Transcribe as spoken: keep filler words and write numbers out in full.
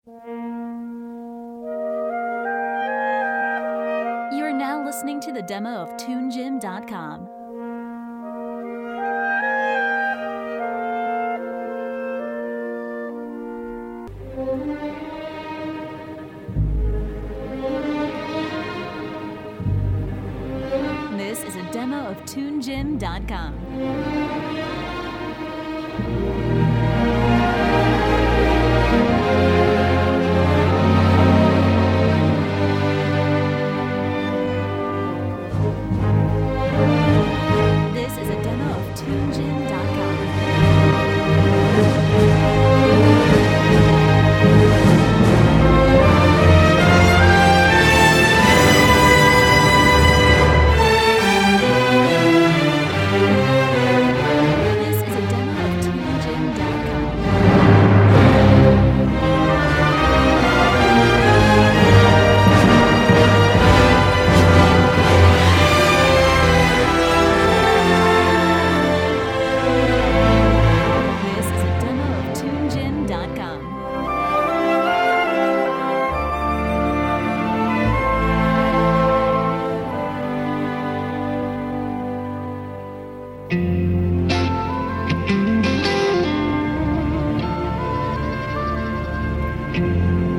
You are now listening to the demo of Tune Gym dot com. This is a demo of Tune Gym dot com. This is a demo of Tune Gym dot com. This is a demo of Tune Gym dot com. This is a demo of Tune Gym dot com. Thank you.